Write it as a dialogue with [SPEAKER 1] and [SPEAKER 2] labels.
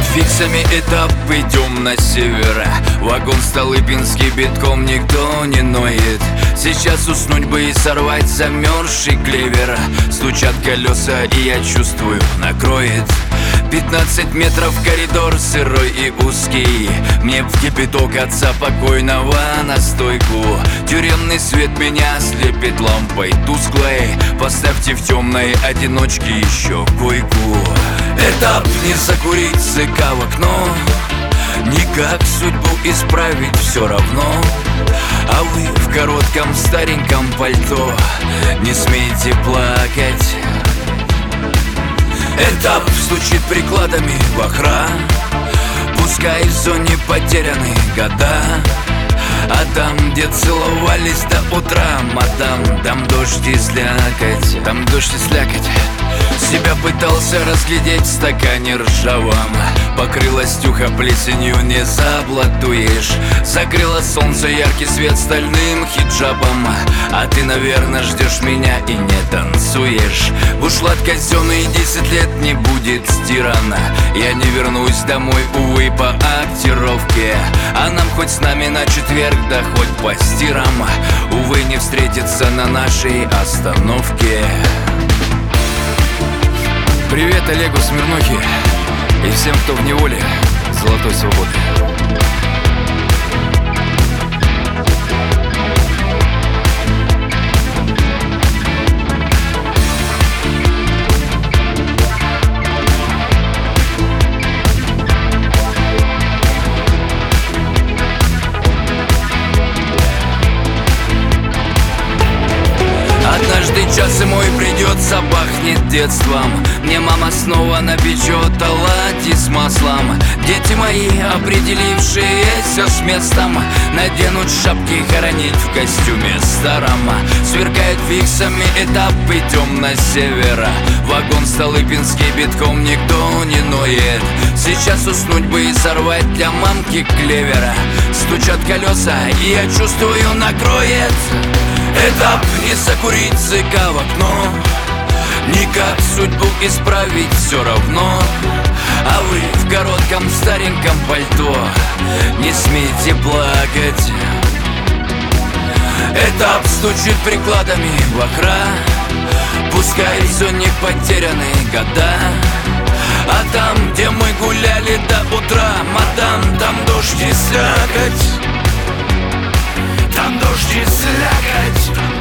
[SPEAKER 1] фиксами этап, идем на север. Вагон Столыпинский битком, никто не ноет. Сейчас уснуть бы и сорвать замерзший клевер. Стучат колеса и я чувствую, накроет. 15 метров коридор сырой и узкий. Мне в кипяток отца покойного на стойку. Тюремный свет меня слепит лампой тусклой. Поставьте в темной одиночке еще койку. Этап не закурить, зыка в окно. Никак судьбу исправить все равно. А вы в коротком стареньком пальто не смейте плакать. Этап стучит прикладами в охран. Пускай в зоне потеряны года. А там, где целовались до утра, мадам, там дождь и слякоть. Там дождь и слякоть. Себя пытался разглядеть в стакане ржавом. Покрыла стюха плесенью, не заблатуешь. Закрыло солнце яркий свет стальным хиджабом. А ты, наверное, ждешь меня и не танцуешь. Бушлат казенный 10 лет не будет стирана. Я не вернусь домой, увы, по актировке. А нам хоть с нами на четверг, да хоть по стирам. Увы, не встретиться на нашей остановке. Привет Олегу Смирнохе и всем, кто в неволе золотой свободы. Однажды час и мой придется, пахнет детством. Мне мама снова напечет оладьи с маслом. Дети мои, определившиеся с местом, наденут шапки хоронить в костюме старом. Сверкает фиксами этап, идем на север. Вагон Столыпинский битком, никто не ноет. Сейчас уснуть бы и сорвать для мамки клевера. Стучат колеса и я чувствую, накроет. Этап не закурить, зыка в окно. Никак судьбу исправить все равно. А вы в коротком стареньком пальто не смейте плакать. Этап стучит прикладами в охра. Пускай в зоне потеряны года. А там, где мы гуляли до утра, мадам, там дождь и слякоть. Там дождь и слякоть.